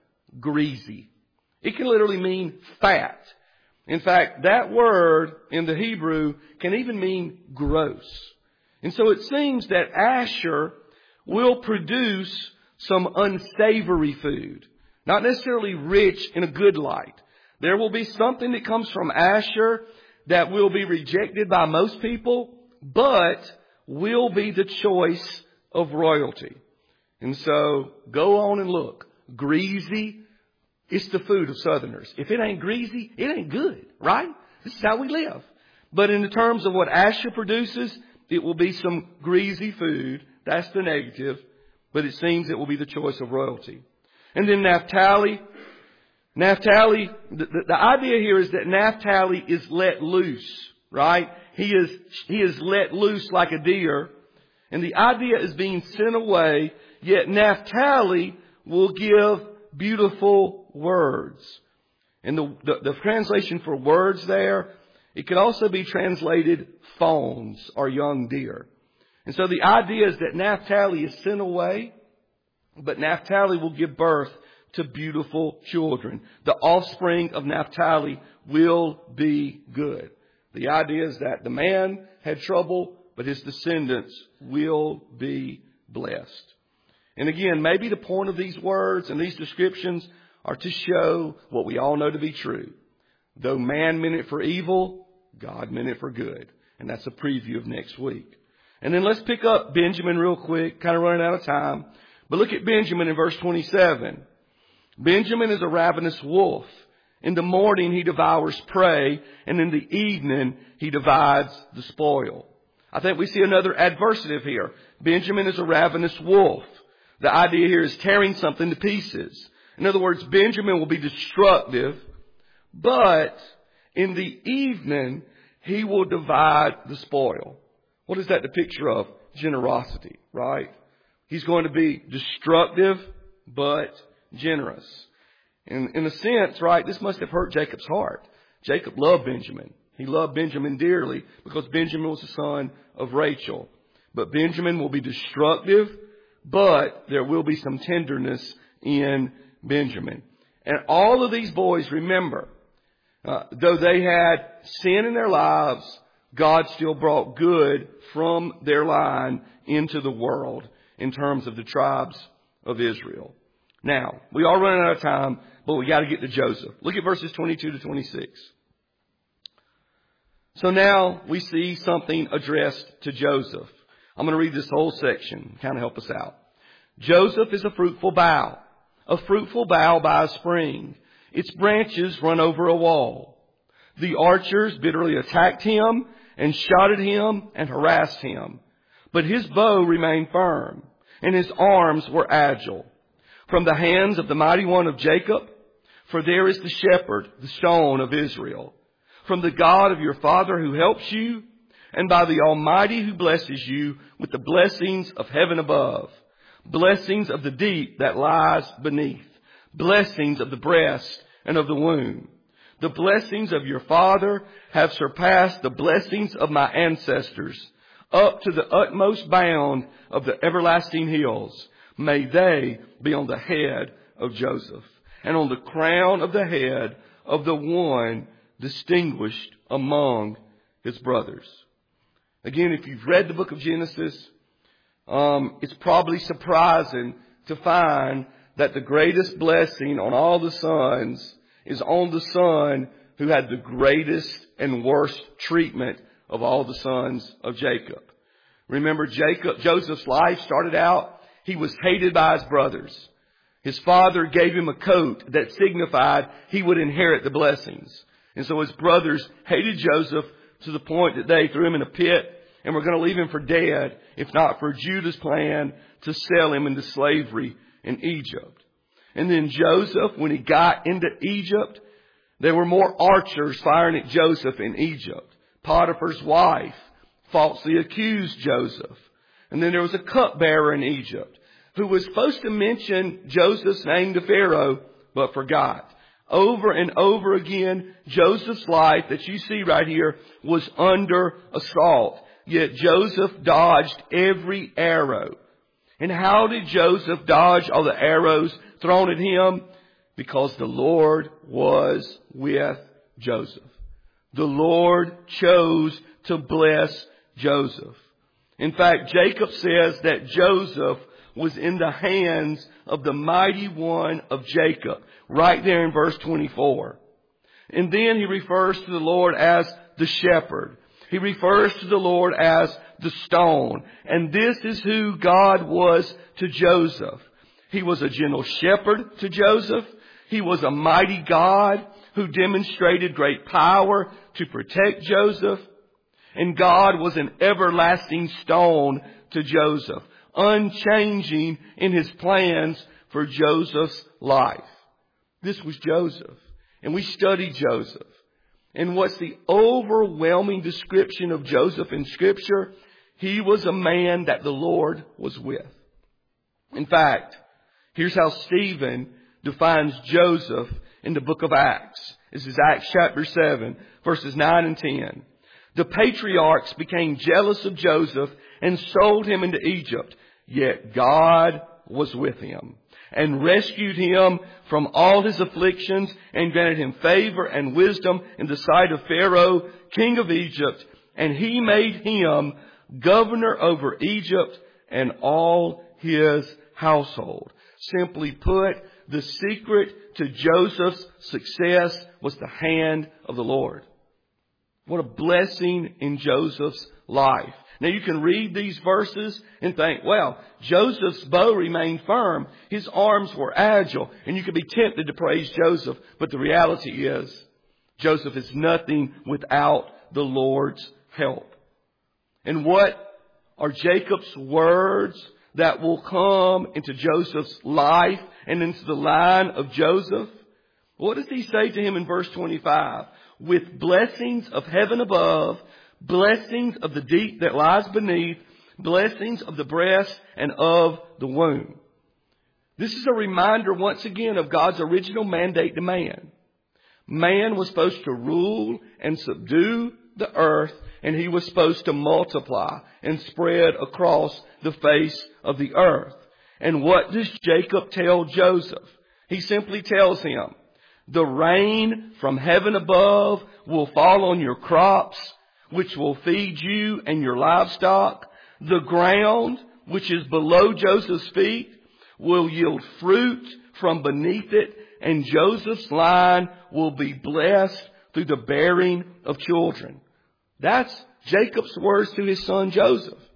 Speaker 1: greasy. It can literally mean fat. In fact, that word in the Hebrew can even mean gross. And so it seems that Asher will produce some unsavory food. Not necessarily rich in a good light. There will be something that comes from Asher that will be rejected by most people, but will be the choice of royalty. And so go on and look. Greasy, it's the food of Southerners. If it ain't greasy, it ain't good, right? This is how we live. But in the terms of what Asher produces, it will be some greasy food. That's the negative. But it seems it will be the choice of royalty. And then Naphtali. Naphtali, the, the, the idea here is that Naphtali is let loose, right? He is, he is let loose like a deer. And the idea is being sent away, yet Naphtali will give beautiful words. And the, the, the translation for words there, it could also be translated fawns or young deer. And so the idea is that Naphtali is sent away, but Naphtali will give birth to beautiful children. The offspring of Naphtali will be good. The idea is that the man had trouble, but his descendants will be blessed. And again, maybe the point of these words and these descriptions are to show what we all know to be true. Though man meant it for evil, God meant it for good. And that's a preview of next week. And then let's pick up Benjamin real quick, kind of running out of time. But look at Benjamin in verse twenty-seven. Benjamin is a ravenous wolf. In the morning he devours prey, and in the evening he divides the spoil. I think we see another adversative here. Benjamin is a ravenous wolf. The idea here is tearing something to pieces. In other words, Benjamin will be destructive, but in the evening he will divide the spoil. What is that the picture of? Generosity, right? He's going to be destructive, but generous. In, in a sense, right, this must have hurt Jacob's heart. Jacob loved Benjamin. He loved Benjamin dearly because Benjamin was the son of Rachel. But Benjamin will be destructive, but there will be some tenderness in Benjamin. And all of these boys, remember, uh, though they had sin in their lives, God still brought good from their line into the world in terms of the tribes of Israel. Now, we are running out of time, but we got to get to Joseph. Look at verses twenty-two to twenty-six. So now we see something addressed to Joseph. I'm going to read this whole section, kind of help us out. Joseph is a fruitful bough, a fruitful bough by a spring. Its branches run over a wall. The archers bitterly attacked him and shot at him and harassed him. But his bow remained firm, and his arms were agile. From the hands of the mighty one of Jacob, for there is the shepherd, the stone of Israel. From the God of your father who helps you, and by the Almighty who blesses you with the blessings of heaven above, blessings of the deep that lies beneath, blessings of the breast and of the womb. The blessings of your father have surpassed the blessings of my ancestors, up to the utmost bound of the everlasting hills. May they be on the head of Joseph, and on the crown of the head of the one distinguished among his brothers. Again, if you've read the book of Genesis, um, it's probably surprising to find that the greatest blessing on all the sons is on the son who had the greatest and worst treatment of all the sons of Jacob. Remember, Jacob, Joseph's life started out, he was hated by his brothers. His father gave him a coat that signified he would inherit the blessings. And so his brothers hated Joseph to the point that they threw him in a pit and were going to leave him for dead, if not for Judah's plan to sell him into slavery in Egypt. And then Joseph, when he got into Egypt, there were more archers firing at Joseph in Egypt. Potiphar's wife falsely accused Joseph. And then there was a cupbearer in Egypt who was supposed to mention Joseph's name to Pharaoh, but forgot. Over and over again, Joseph's life that you see right here was under assault. Yet Joseph dodged every arrow. And how did Joseph dodge all the arrows thrown at him? Because the Lord was with Joseph. The Lord chose to bless Joseph. In fact, Jacob says that Joseph was in the hands of the mighty one of Jacob, right there in verse twenty-four. And then he refers to the Lord as the shepherd. He refers to the Lord as the stone. And this is who God was to Joseph. He was a gentle shepherd to Joseph. He was a mighty God who demonstrated great power to protect Joseph. And God was an everlasting stone to Joseph, unchanging in his plans for Joseph's life. This was Joseph. And we studied Joseph. And what's the overwhelming description of Joseph in Scripture? He was a man that the Lord was with. In fact, here's how Stephen defines Joseph in the book of Acts. This is Acts chapter seven, verses nine and ten. The patriarchs became jealous of Joseph and sold him into Egypt. Yet God was with him and rescued him from all his afflictions and granted him favor and wisdom in the sight of Pharaoh, king of Egypt. And he made him governor over Egypt and all his household. Simply put, the secret to Joseph's success was the hand of the Lord. What a blessing in Joseph's life. Now you can read these verses and think, well, Joseph's bow remained firm. His arms were agile. And you could be tempted to praise Joseph. But the reality is, Joseph is nothing without the Lord's help. And what are Jacob's words that will come into Joseph's life and into the line of Joseph? What does he say to him in verse twenty-five? With blessings of heaven above, blessings of the deep that lies beneath, blessings of the breast and of the womb. This is a reminder once again of God's original mandate to man. Man was supposed to rule and subdue the earth, and he was supposed to multiply and spread across the face of the earth. And what does Jacob tell Joseph? He simply tells him, the rain from heaven above will fall on your crops, which will feed you and your livestock. The ground, which is below Joseph's feet, will yield fruit from beneath it, and Joseph's line will be blessed through the bearing of children. That's Jacob's words to his son Joseph.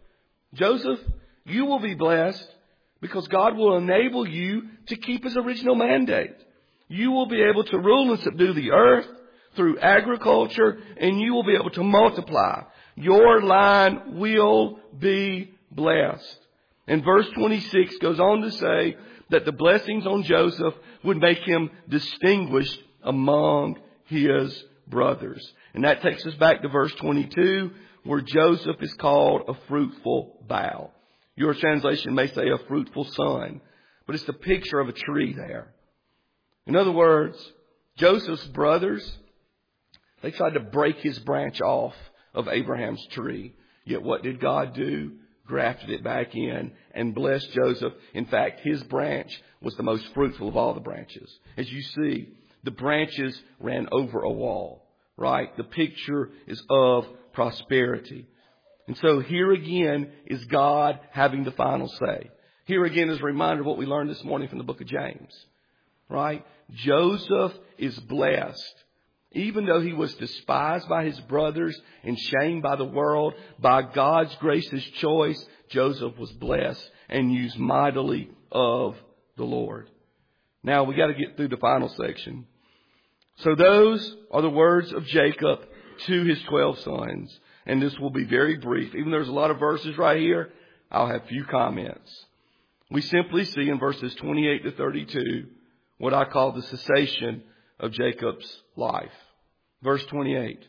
Speaker 1: Joseph, you will be blessed because God will enable you to keep His original mandate. You will be able to rule and subdue the earth through agriculture, and you will be able to multiply. Your line will be blessed. And verse twenty-six goes on to say that the blessings on Joseph would make him distinguished among his brothers. And that takes us back to verse twenty-two, where Joseph is called a fruitful bough. Your translation may say a fruitful son, but it's the picture of a tree there. In other words, Joseph's brothers, they tried to break his branch off of Abraham's tree. Yet what did God do? Grafted it back in and blessed Joseph. In fact, his branch was the most fruitful of all the branches. As you see, the branches ran over a wall, right? The picture is of prosperity. And so here again is God having the final say. Here again is a reminder of what we learned this morning from the book of James, right? Joseph is blessed. Even though he was despised by his brothers and shamed by the world, by God's gracious choice, Joseph was blessed and used mightily of the Lord. Now we got to get through the final section. So those are the words of Jacob to his twelve sons. And this will be very brief. Even though there's a lot of verses right here, I'll have few comments. We simply see in verses twenty-eight to thirty-two what I call the cessation of Jacob's life. Verse twenty-eight.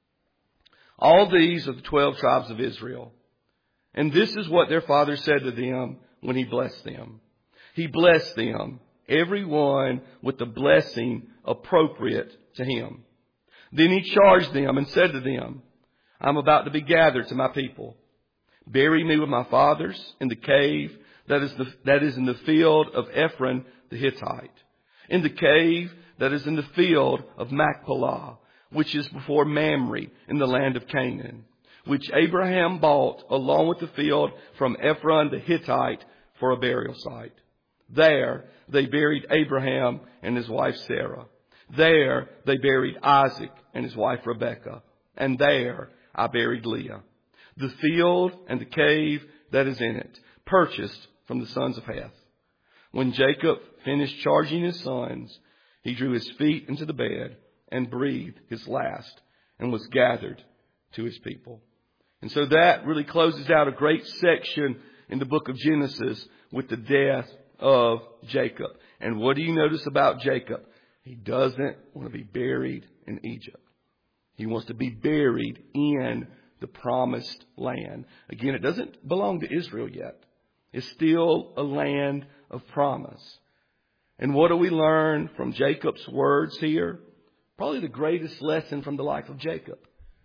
Speaker 1: All these are the twelve tribes of Israel. And this is what their father said to them when he blessed them. He blessed them, every one with the blessing appropriate to him. Then he charged them and said to them, I'm about to be gathered to my people. Bury me with my fathers in the cave that is, the, that is in the field of Ephron the Hittite, in the cave that is in the field of Machpelah, which is before Mamre in the land of Canaan, which Abraham bought along with the field from Ephron the Hittite for a burial site. There they buried Abraham and his wife Sarah. There they buried Isaac and his wife Rebekah. And there I buried Leah. The field and the cave that is in it, purchased from the sons of Heth. When Jacob finished charging his sons, he drew his feet into the bed and breathed his last and was gathered to his people. And so that really closes out a great section in the book of Genesis with the death of Jacob. And what do you notice about Jacob? He doesn't want to be buried in Egypt. He wants to be buried in the promised land. Again, it doesn't belong to Israel yet. It's still a land of promise. And what do we learn from Jacob's words here? Probably the greatest lesson from the life of Jacob.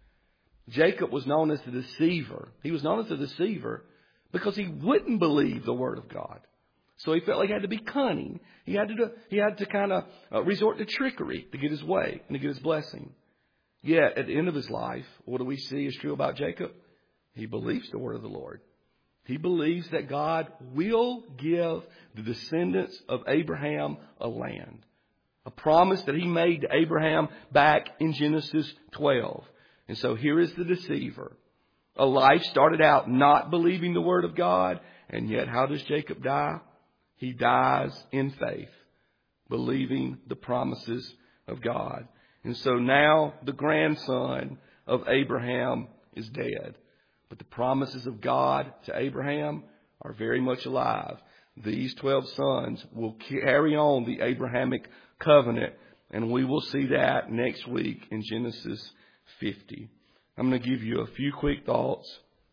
Speaker 1: Jacob was known as the deceiver. He was known as the deceiver because he wouldn't believe the word of God. So he felt like he had to be cunning. He had to, do, he had to kind of uh, resort to trickery to get his way and to get his blessing. Yet, at the end of his life, what do we see is true about Jacob? He believes the word of the Lord. He believes that God will give the descendants of Abraham a land. A promise that he made to Abraham back in Genesis twelve. And so here is the deceiver. A life started out not believing the word of God. And yet, how does Jacob die? He dies in faith, believing the promises of God. And so now the grandson of Abraham is dead. But the promises of God to Abraham are very much alive. These twelve sons will carry on the Abrahamic covenant. And we will see that next week in Genesis fifty. I'm going to give you a few quick thoughts.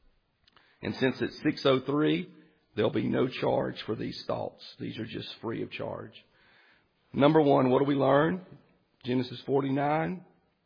Speaker 1: And since it's six oh three, there'll be no charge for these thoughts. These are just free of charge. Number one, what do we learn? Genesis forty-nine.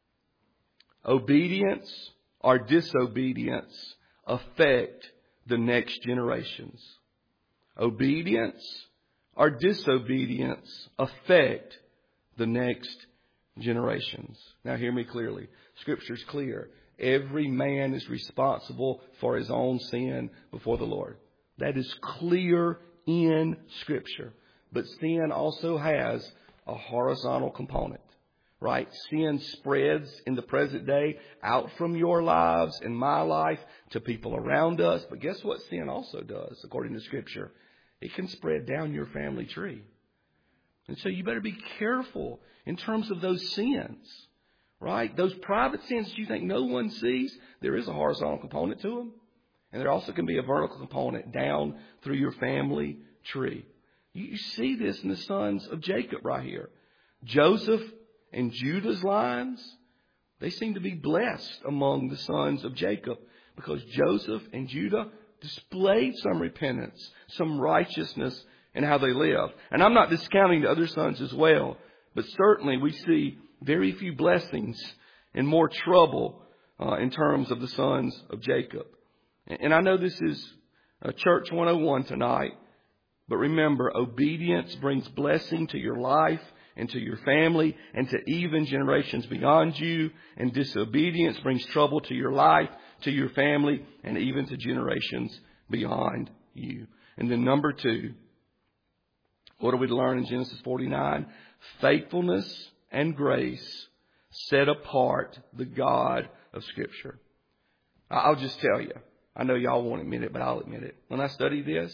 Speaker 1: Obedience or disobedience affect the next generations. Obedience or disobedience affect the next generations. Now hear me clearly. Scripture's clear. Every man is responsible for his own sin before the Lord. That is clear in Scripture. But sin also has a horizontal component. right? Sin spreads in the present day out from your lives and my life to people around us. But guess what sin also does, according to Scripture? It can spread down your family tree. And so you better be careful in terms of those sins, right? Those private sins that you think no one sees, there is a horizontal component to them. And there also can be a vertical component down through your family tree. You see this in the sons of Jacob right here. Joseph and Judah's lines, they seem to be blessed among the sons of Jacob because Joseph and Judah displayed some repentance, some righteousness in how they live. And I'm not discounting the other sons as well, but certainly we see very few blessings and more trouble uh, in terms of the sons of Jacob. And I know this is a Church one oh one tonight, but remember, obedience brings blessing to your life and to your family and to even generations beyond you. And disobedience brings trouble to your life, to your family, and even to generations beyond you. And then number two, what do we learn in Genesis forty-nine? Faithfulness and grace set apart the God of Scripture. I'll just tell you. I know y'all won't admit it, but I'll admit it. When I studied this,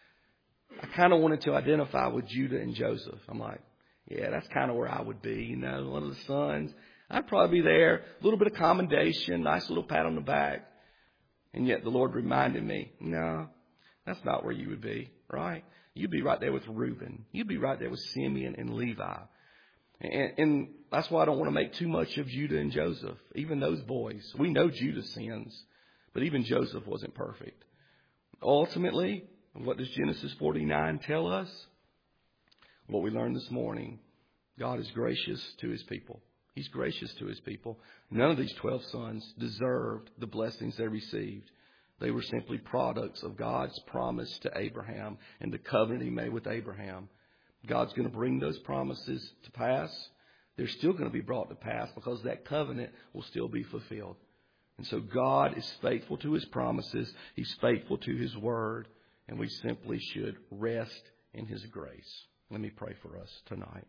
Speaker 1: I kind of wanted to identify with Judah and Joseph. I'm like, yeah, that's kind of where I would be, you know, one of the sons. I'd probably be there, a little bit of commendation, nice little pat on the back. And yet the Lord reminded me, no, that's not where you would be, right? You'd be right there with Reuben. You'd be right there with Simeon and Levi. And, and that's why I don't want to make too much of Judah and Joseph, even those boys. We know Judah's sins. But even Joseph wasn't perfect. Ultimately, what does Genesis forty-nine tell us? What we learned this morning, God is gracious to His people. He's gracious to His people. None of these twelve sons deserved the blessings they received. They were simply products of God's promise to Abraham and the covenant He made with Abraham. God's going to bring those promises to pass. They're still going to be brought to pass because that covenant will still be fulfilled. And so God is faithful to His promises. He's faithful to His word. And we simply should rest in His grace. Let me pray for us tonight.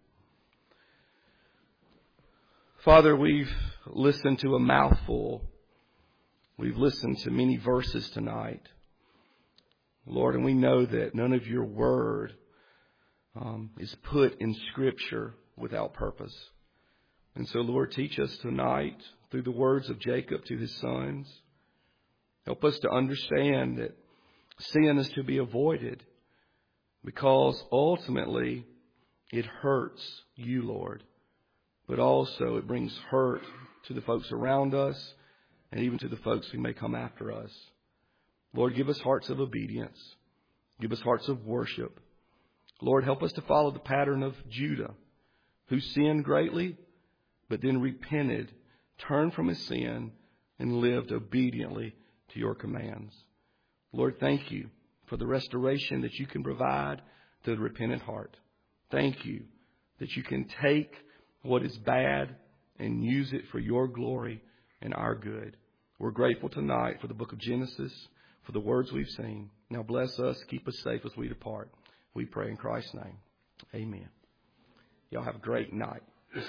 Speaker 1: Father, we've listened to a mouthful. We've listened to many verses tonight. Lord, and we know that none of your word um, is put in Scripture without purpose. And so, Lord, teach us tonight through the words of Jacob to his sons. Help us to understand that sin is to be avoided because ultimately it hurts you, Lord. But also it brings hurt to the folks around us and even to the folks who may come after us. Lord, give us hearts of obedience. Give us hearts of worship. Lord, help us to follow the pattern of Judah, who sinned greatly, but then repented, turned from his sin, and lived obediently to your commands. Lord, thank you for the restoration that you can provide to the repentant heart. Thank you that you can take what is bad and use it for your glory and our good. We're grateful tonight for the book of Genesis, for the words we've seen. Now bless us, keep us safe as we depart. We pray in Christ's name. Amen. Y'all have a great night.